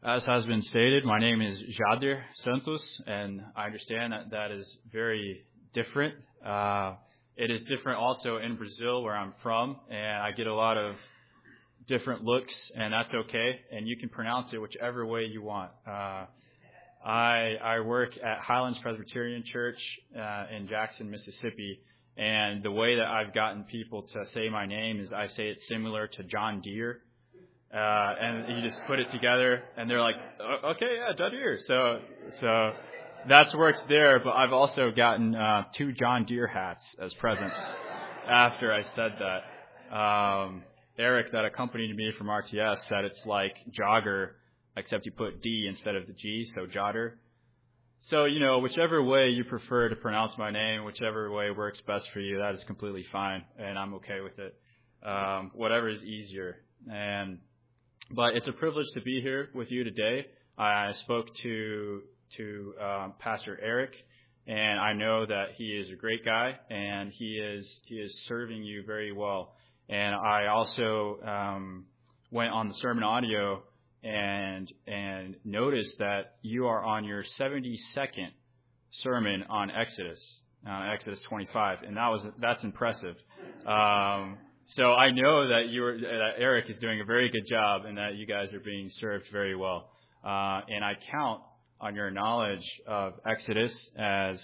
As has been stated, my name is Jadir Santos, and I understand that is very different. It is different also in Brazil, where I'm from, and I get a lot of different looks, and that's okay, and you can pronounce it whichever way you want. I work at Highlands Presbyterian Church in Jackson, Mississippi, and the way that I've gotten people to say my name is I say it's similar to John Deere. And you just put it together, and they're like, okay, yeah, John Deere. So that's worked there, but I've also gotten 2 John Deere hats as presents after I said that. Eric, that accompanied me from RTS, said it's like jogger, except you put D instead of the G, so Jodder. So, whichever way you prefer to pronounce my name, whichever way works best for you, that is completely fine, and I'm okay with it. Whatever is easier. But it's a privilege to be here with you today. I spoke to Pastor Eric, and I know that he is a great guy, and he is serving you very well. And I also went on the sermon audio and noticed that you are on your 72nd sermon on Exodus 25, and that's impressive. So I know that that Eric is doing a very good job, and that you guys are being served very well. And I count on your knowledge of Exodus as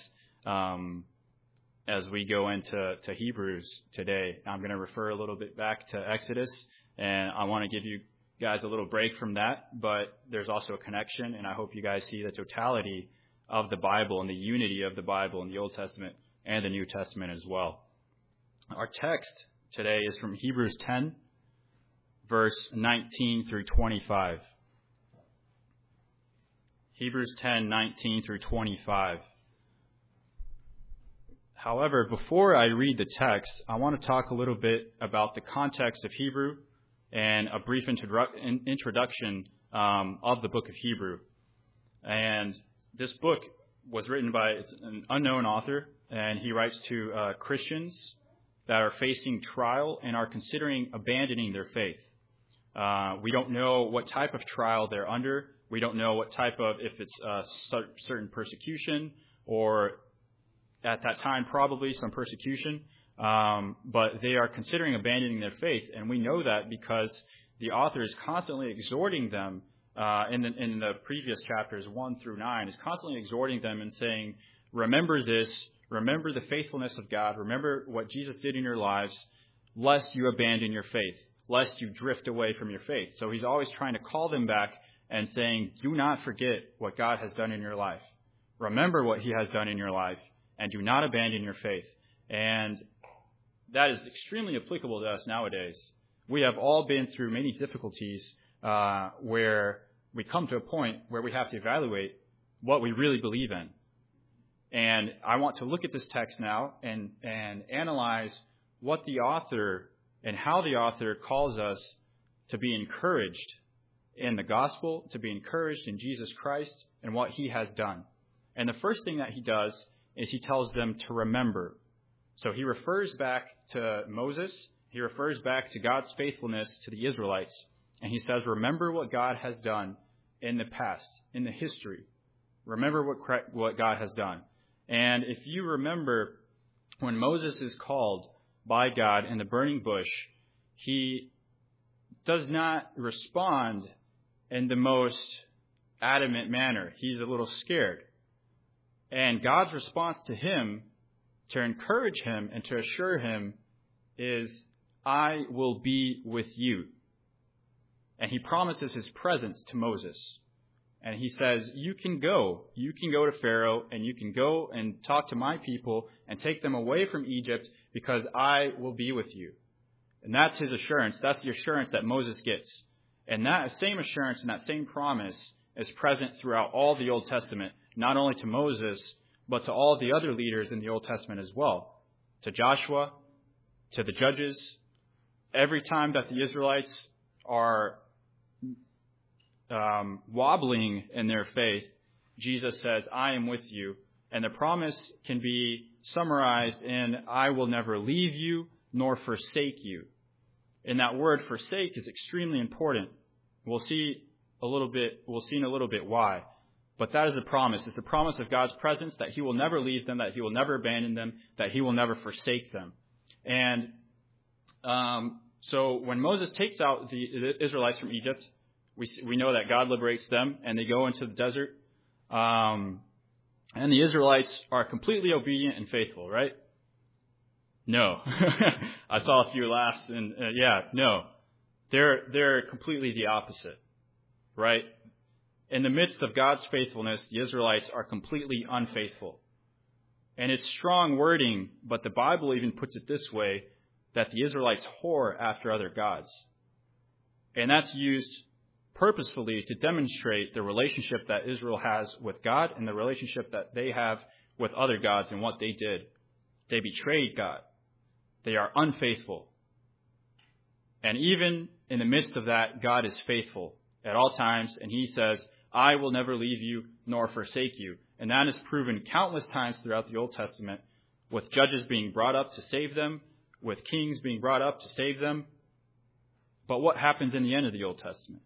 we go into Hebrews today. I'm going to refer a little bit back to Exodus, and I want to give you guys a little break from that, but there's also a connection, and I hope you guys see the totality of the Bible and the unity of the Bible in the Old Testament and the New Testament as well. Our text today is from Hebrews 10, verse 19 through 25. Hebrews 10, 19 through 25. However, before I read the text, I want to talk a little bit about the context of Hebrew and a brief introduction of the book of Hebrew. And this book was written by an unknown author, and he writes to Christians that are facing trial and are considering abandoning their faith. We don't know what type of trial they're under. We don't know what type of, if it's certain persecution, or at that time probably some persecution. But they are considering abandoning their faith, and we know that because the author is constantly exhorting them in the previous chapters 1 through 9, is constantly exhorting them and saying, remember this, remember the faithfulness of God, remember what Jesus did in your lives, lest you abandon your faith, lest you drift away from your faith. So he's always trying to call them back and saying, do not forget what God has done in your life. Remember what he has done in your life, and do not abandon your faith. And that is extremely applicable to us nowadays. We have all been through many difficulties where we come to a point where we have to evaluate what we really believe in. And I want to look at this text now and analyze what the author and how the author calls us to be encouraged in the gospel, to be encouraged in Jesus Christ and what he has done. And the first thing that he does is he tells them to remember. So he refers back to Moses. He refers back to God's faithfulness to the Israelites. And he says, remember what God has done in the past, in the history. Remember what God has done. And if you remember, when Moses is called by God in the burning bush, he does not respond in the most adamant manner. He's a little scared. And God's response to him, to encourage him and to assure him, is, I will be with you. And he promises his presence to Moses. And he says, you can go to Pharaoh, and you can go and talk to my people and take them away from Egypt, because I will be with you. And that's his assurance. That's the assurance that Moses gets. And that same assurance and that same promise is present throughout all the Old Testament, not only to Moses, but to all the other leaders in the Old Testament as well. To Joshua, to the judges. Every time that the Israelites are wobbling in their faith, Jesus says, I am with you. And the promise can be summarized in, I will never leave you nor forsake you. And that word forsake is extremely important. We'll see we'll see in a little bit why. But that is a promise. It's a promise of God's presence, that he will never leave them, that he will never abandon them, that he will never forsake them. And so when Moses takes out the Israelites from Egypt, we know that God liberates them, and they go into the desert. And the Israelites are completely obedient and faithful, right? No. I saw a few laughs, and no. They're completely the opposite, right? In the midst of God's faithfulness, the Israelites are completely unfaithful. And it's strong wording, but the Bible even puts it this way, that the Israelites whore after other gods. And that's used purposefully to demonstrate the relationship that Israel has with God and the relationship that they have with other gods and what they did. They betrayed God. They are unfaithful. And even in the midst of that, God is faithful at all times, and he says, I will never leave you nor forsake you. And that is proven countless times throughout the Old Testament, with judges being brought up to save them, with kings being brought up to save them. But what happens in the end of the Old Testament?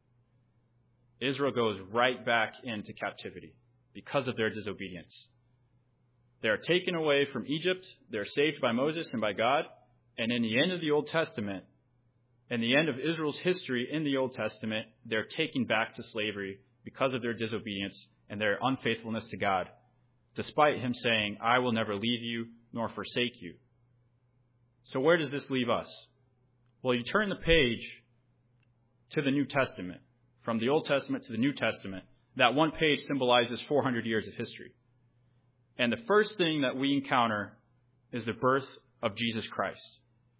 Israel goes right back into captivity because of their disobedience. They are taken away from Egypt. They're saved by Moses and by God. And in the end of the Old Testament, in the end of Israel's history in the Old Testament, they're taken back to slavery because of their disobedience and their unfaithfulness to God, despite him saying, I will never leave you nor forsake you. So where does this leave us? Well, you turn the page to the New Testament. From the Old Testament to the New Testament, that one page symbolizes 400 years of history. And the first thing that we encounter is the birth of Jesus Christ.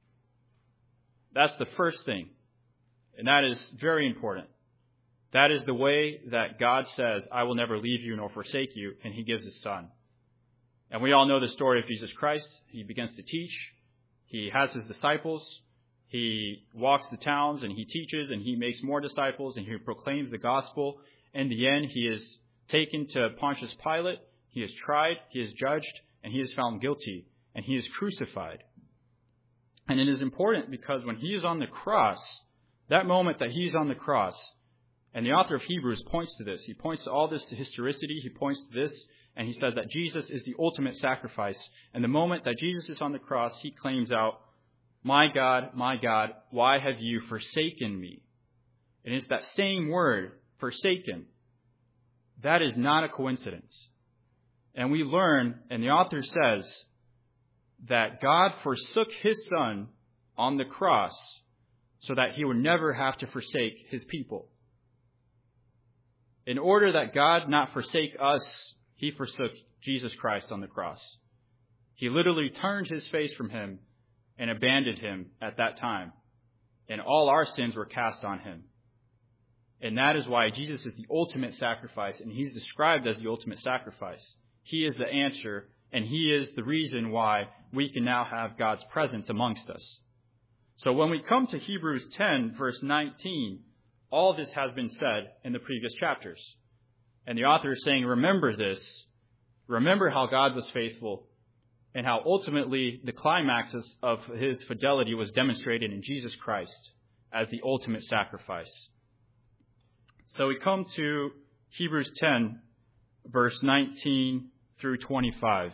That's the first thing. And that is very important. That is the way that God says, I will never leave you nor forsake you, and he gives his son. And we all know the story of Jesus Christ. He begins to teach. He has his disciples. He walks the towns and he teaches and he makes more disciples and he proclaims the gospel. In the end, he is taken to Pontius Pilate. He is tried, he is judged, and he is found guilty, and he is crucified. And it is important because when he is on the cross, that moment that he is on the cross, and the author of Hebrews points to this. He points to all this historicity. He points to this, and he says that Jesus is the ultimate sacrifice. And the moment that Jesus is on the cross, he claims out, my God, why have you forsaken me? And it's that same word, forsaken. That is not a coincidence. And we learn, and the author says, that God forsook his son on the cross so that he would never have to forsake his people. In order that God not forsake us, he forsook Jesus Christ on the cross. He literally turned his face from him and abandoned him at that time. And all our sins were cast on him. And that is why Jesus is the ultimate sacrifice, and he's described as the ultimate sacrifice. He is the answer, and he is the reason why we can now have God's presence amongst us. So when we come to Hebrews 10, verse 19, all this has been said in the previous chapters. And the author is saying, remember this. Remember how God was faithful and how ultimately the climax of his fidelity was demonstrated in Jesus Christ as the ultimate sacrifice. So we come to Hebrews 10, verse 19 through 25.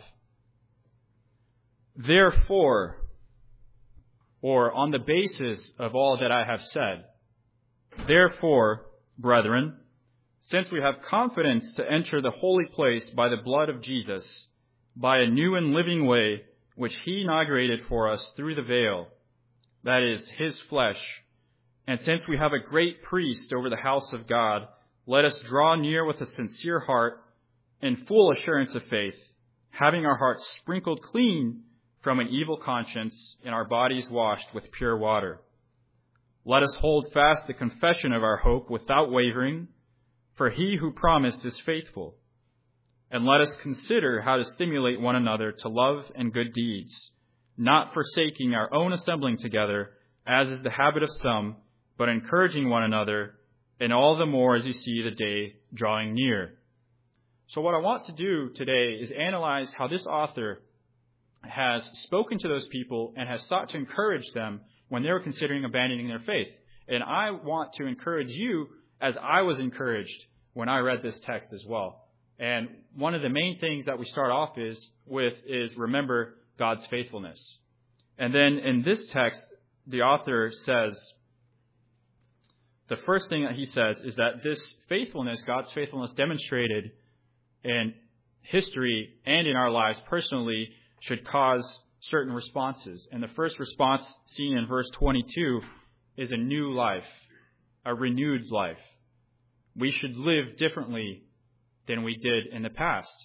Therefore, or on the basis of all that I have said, therefore, brethren, since we have confidence to enter the holy place by the blood of Jesus, by a new and living way, which he inaugurated for us through the veil, that is, his flesh, and since we have a great priest over the house of God, let us draw near with a sincere heart in full assurance of faith, having our hearts sprinkled clean from an evil conscience and our bodies washed with pure water. Let us hold fast the confession of our hope without wavering, for he who promised is faithful. And let us consider how to stimulate one another to love and good deeds, not forsaking our own assembling together, as is the habit of some, but encouraging one another, and all the more as you see the day drawing near. So what I want to do today is analyze how this author has spoken to those people and has sought to encourage them when they were considering abandoning their faith. And I want to encourage you as I was encouraged when I read this text as well. And one of the main things that we start off with is remember God's faithfulness. And then in this text, the author says, the first thing that he says is that this faithfulness, God's faithfulness demonstrated in history and in our lives personally, should cause certain responses. And the first response seen in verse 22 is a new life, a renewed life. We should live differently than we did in the past.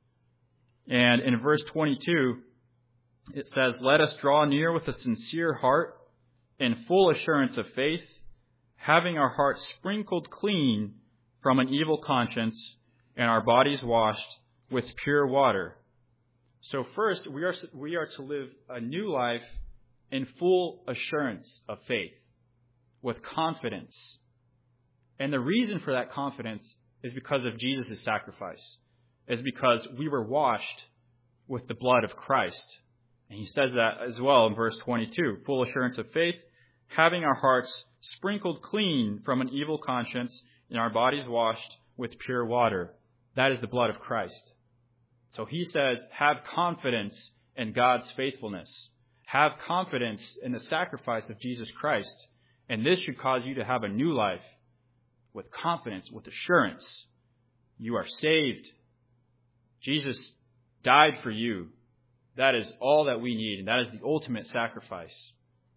And in verse 22, it says, "Let us draw near with a sincere heart in full assurance of faith, having our hearts sprinkled clean from an evil conscience and our bodies washed with pure water." So first, we are to live a new life in full assurance of faith, with confidence. And the reason for that confidence is because of Jesus' sacrifice, is because we were washed with the blood of Christ. And he says that as well in verse 22, full assurance of faith, having our hearts sprinkled clean from an evil conscience and our bodies washed with pure water. That is the blood of Christ. So he says, have confidence in God's faithfulness. Have confidence in the sacrifice of Jesus Christ. And this should cause you to have a new life with confidence, with assurance. You are saved. Jesus died for you. That is all that we need, and that is the ultimate sacrifice.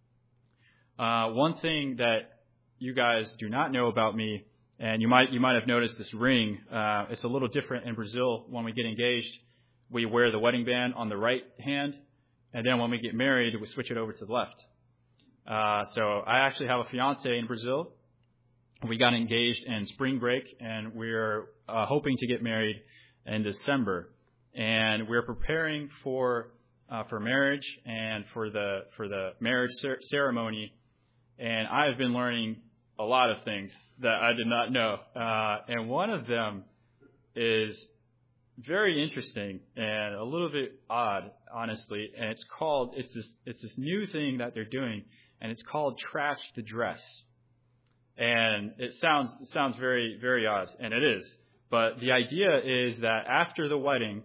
One thing that you guys do not know about me, and you might have noticed this ring. It's a little different in Brazil. When we get engaged, we wear the wedding band on the right hand, and then when we get married, we switch it over to the left. So I actually have a fiance in Brazil. We got engaged in spring break, and we're hoping to get married in December. And we're preparing for marriage and for the marriage ceremony. And I've been learning a lot of things that I did not know. And one of them is very interesting and a little bit odd, honestly. And it's this new thing that they're doing, and it's called trash the dress. And it sounds very, very odd, and it is. But the idea is that after the wedding,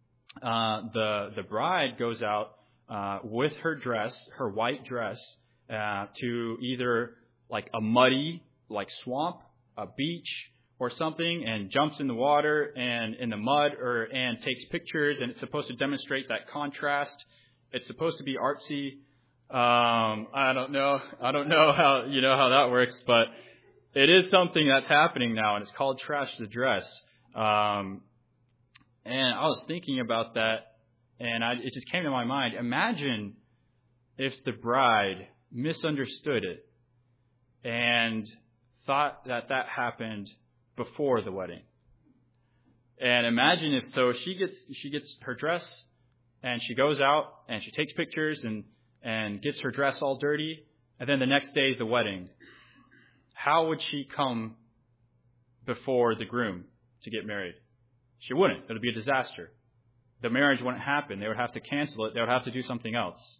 the bride goes out with her dress, her white dress, to either like a muddy, like swamp, a beach, or something, and jumps in the water and in the mud, and takes pictures. And it's supposed to demonstrate that contrast. It's supposed to be artsy. I don't know how that works, but it is something that's happening now, and it's called trash the dress. And I was thinking about that, and it just came to my mind. Imagine if the bride misunderstood it and thought that happened before the wedding. And imagine if she gets her dress, and she goes out and she takes pictures and gets her dress all dirty, and then the next day is the wedding. How would she come before the groom to get married? She wouldn't. It would be a disaster. The marriage wouldn't happen. They would have to cancel it. They would have to do something else.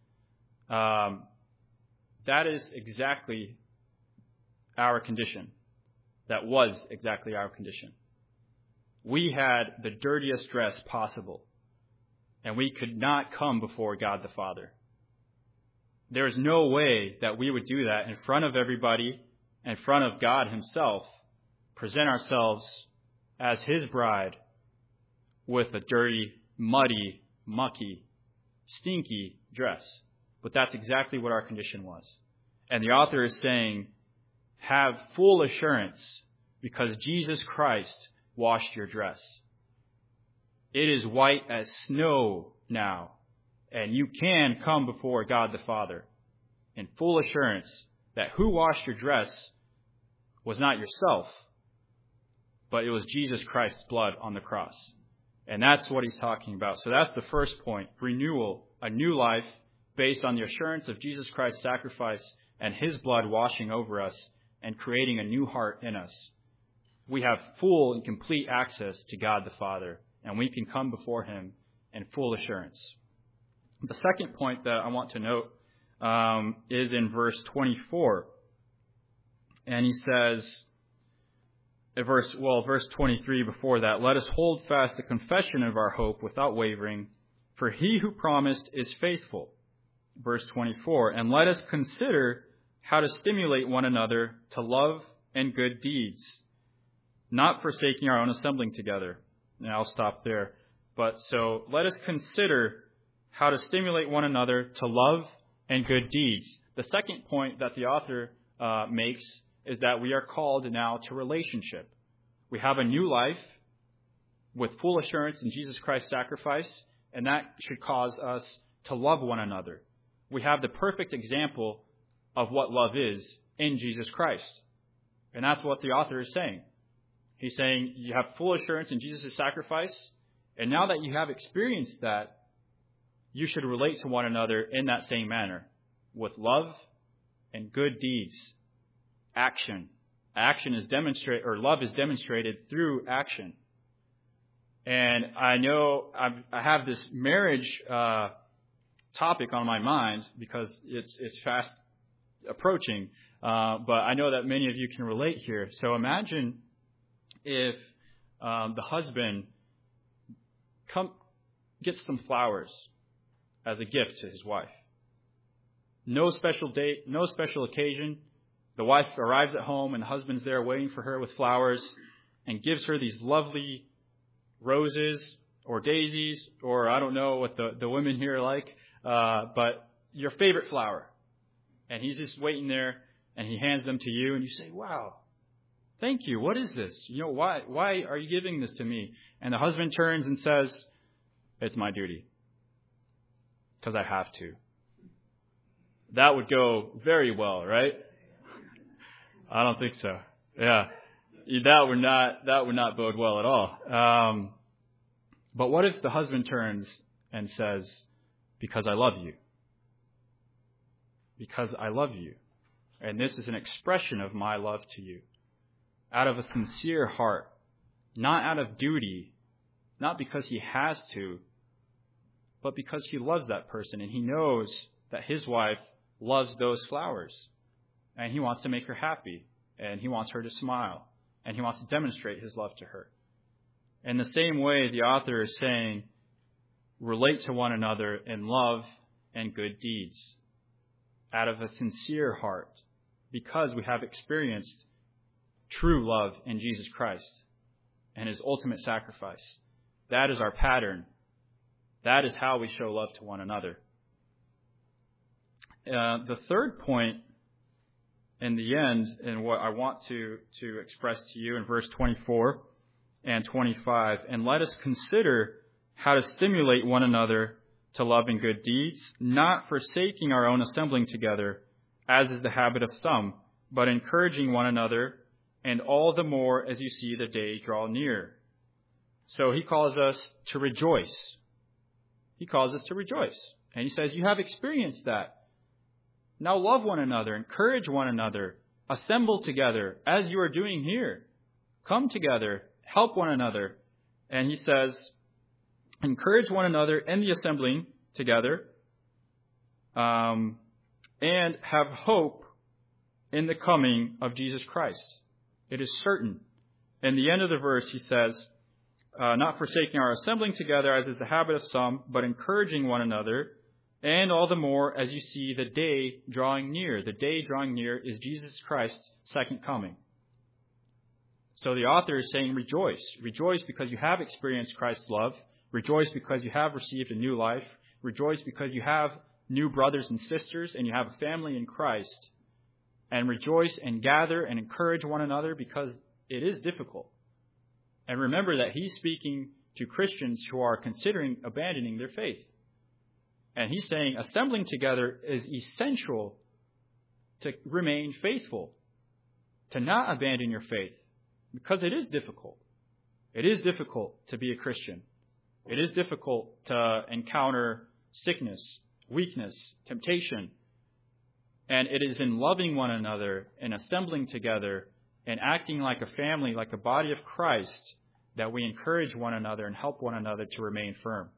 That is exactly our condition. That was exactly our condition. We had the dirtiest dress possible, and we could not come before God the Father. There is no way that we would do that in front of everybody, in front of God himself, present ourselves as his bride with a dirty, muddy, mucky, stinky dress. But that's exactly what our condition was. And the author is saying, have full assurance because Jesus Christ washed your dress. It is white as snow now, and you can come before God the Father in full assurance that who washed your dress was not yourself, but it was Jesus Christ's blood on the cross. And that's what he's talking about. So that's the first point, renewal, a new life based on the assurance of Jesus Christ's sacrifice and his blood washing over us and creating a new heart in us. We have full and complete access to God the Father, and we can come before him in full assurance. The second point that I want to note is in verse 24. And he says, verse 23 before that, let us hold fast the confession of our hope without wavering, for he who promised is faithful. Verse 24, and let us consider how to stimulate one another to love and good deeds, not forsaking our own assembling together. And I'll stop there. But so let us consider how to stimulate one another to love and good deeds. The second point that the author makes is that we are called now to relationship. We have a new life with full assurance in Jesus Christ's sacrifice, and that should cause us to love one another. We have the perfect example of what love is in Jesus Christ. And that's what the author is saying. He's saying you have full assurance in Jesus' sacrifice, and now that you have experienced that, you should relate to one another in that same manner, with love and good deeds. Action. Action is demonstrated, or love is demonstrated through action. And I know I have this marriage topic on my mind because it's fast approaching, but I know that many of you can relate here. So imagine if the husband gets some flowers as a gift to his wife. No special date, no special occasion. The wife arrives at home and the husband's there waiting for her with flowers and gives her these lovely roses or daisies, or I don't know what the women here are like, but your favorite flower. And he's just waiting there and he hands them to you and you say, wow, thank you. What is this? Why are you giving this to me? And the husband turns and says, it's my duty. Because I have to. That would go very well, right? I don't think so. Yeah. That would not bode well at all. But what if the husband turns and says, because I love you? Because I love you. And this is an expression of my love to you. Out of a sincere heart. Not out of duty. Not because he has to. But because he loves that person and he knows that his wife loves those flowers. And he wants to make her happy. And he wants her to smile. And he wants to demonstrate his love to her. In the same way, the author is saying, relate to one another in love and good deeds. Out of a sincere heart. Because we have experienced true love in Jesus Christ. And his ultimate sacrifice. That is our pattern. That is how we show love to one another. The third point in the end, and what I want to express to you in verse 24 and 25, and let us consider how to stimulate one another to love and good deeds, not forsaking our own assembling together, as is the habit of some, but encouraging one another, and all the more as you see the day draw near. So he calls us to rejoice. He calls us to rejoice. And he says, you have experienced that. Now love one another, encourage one another, assemble together as you are doing here. Come together, help one another. And he says, encourage one another in the assembling together, and have hope in the coming of Jesus Christ. It is certain. In the end of the verse, he says, not forsaking our assembling together, as is the habit of some, but encouraging one another, and all the more as you see the day drawing near. The day drawing near is Jesus Christ's second coming. So the author is saying, rejoice. Rejoice because you have experienced Christ's love. Rejoice because you have received a new life. Rejoice because you have new brothers and sisters, and you have a family in Christ. And rejoice and gather and encourage one another because it is difficult. And remember that he's speaking to Christians who are considering abandoning their faith. And he's saying assembling together is essential to remain faithful, to not abandon your faith, because it is difficult. It is difficult to be a Christian. It is difficult to encounter sickness, weakness, temptation. And it is in loving one another and assembling together and acting like a family, like a body of Christ, that we encourage one another and help one another to remain firm.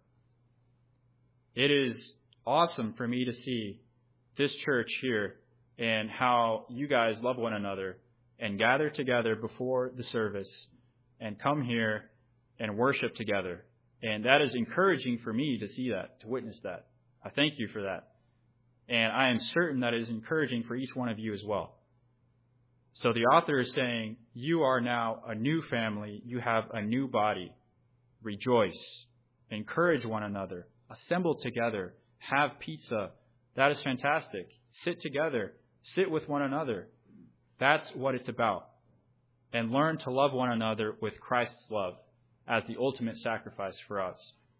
It is awesome for me to see this church here and how you guys love one another and gather together before the service and come here and worship together. And that is encouraging for me to see that, to witness that. I thank you for that. And I am certain that it is encouraging for each one of you as well. So the author is saying, you are now a new family. You have a new body. Rejoice. Encourage one another. Assemble together. Have pizza. That is fantastic. Sit together. Sit with one another. That's what it's about. And learn to love one another with Christ's love as the ultimate sacrifice for us.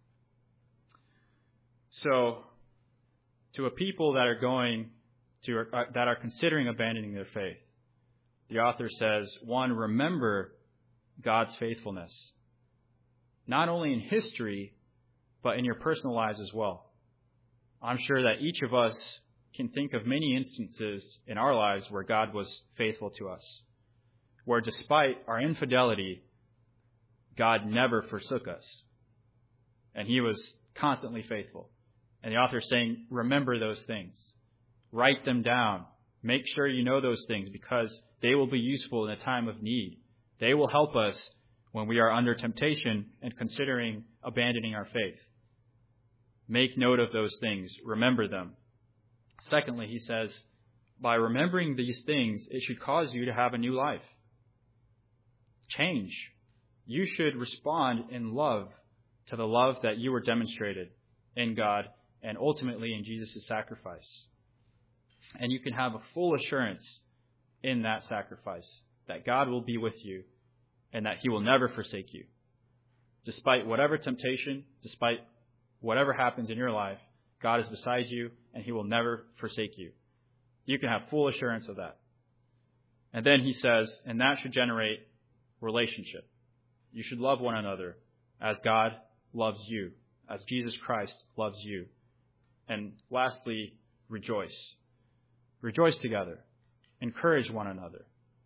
So, to a people that are considering abandoning their faith, the author says, 1, remember God's faithfulness, not only in history, but in your personal lives as well. I'm sure that each of us can think of many instances in our lives where God was faithful to us, where despite our infidelity, God never forsook us, and He was constantly faithful. And the author is saying, remember those things. Write them down. Make sure you know those things because they will be useful in a time of need. They will help us when we are under temptation and considering abandoning our faith. Make note of those things. Remember them. Secondly, he says, by remembering these things, it should cause you to have a new life. Change. You should respond in love to the love that you were demonstrated in God and ultimately in Jesus' sacrifice. And you can have a full assurance in that sacrifice that God will be with you and that He will never forsake you. Despite whatever temptation, despite whatever happens in your life, God is beside you and He will never forsake you. You can have full assurance of that. And then he says, and that should generate relationship. You should love one another as God loves you, as Jesus Christ loves you. And lastly, rejoice. Rejoice together. Encourage one another.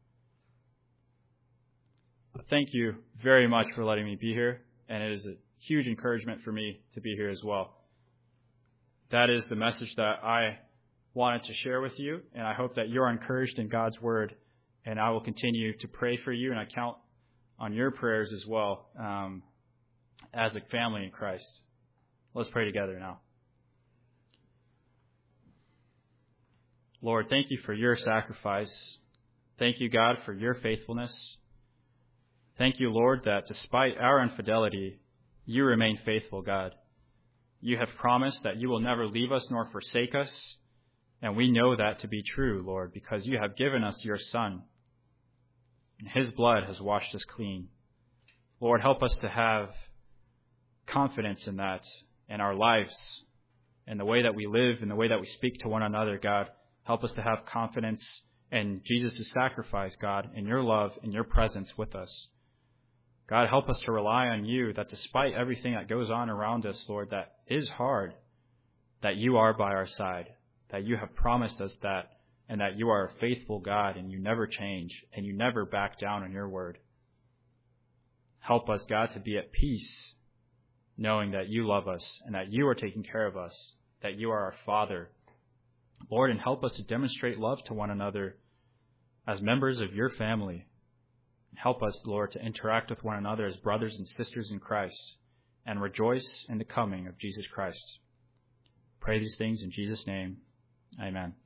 Thank you very much for letting me be here, and it is a huge encouragement for me to be here as well. That is the message that I wanted to share with you, and I hope that you're encouraged in God's Word, and I will continue to pray for you, and I count on your prayers as well as a family in Christ. Let's pray together now. Lord, thank you for your sacrifice. Thank you, God, for your faithfulness. Thank you, Lord, that despite our infidelity, you remain faithful, God. You have promised that you will never leave us nor forsake us, and we know that to be true, Lord, because you have given us your Son, and His blood has washed us clean. Lord, help us to have confidence in that, in our lives, in the way that we live, in the way that we speak to one another, God. Help us to have confidence in Jesus' sacrifice, God, in your love, in your presence with us. God, help us to rely on you, that despite everything that goes on around us, Lord, that is hard, that you are by our side, that you have promised us that, and that you are a faithful God, and you never change, and you never back down on your word. Help us, God, to be at peace, knowing that you love us, and that you are taking care of us, that you are our Father. Lord, and help us to demonstrate love to one another as members of your family. Help us, Lord, to interact with one another as brothers and sisters in Christ and rejoice in the coming of Jesus Christ. Pray these things in Jesus' name. Amen.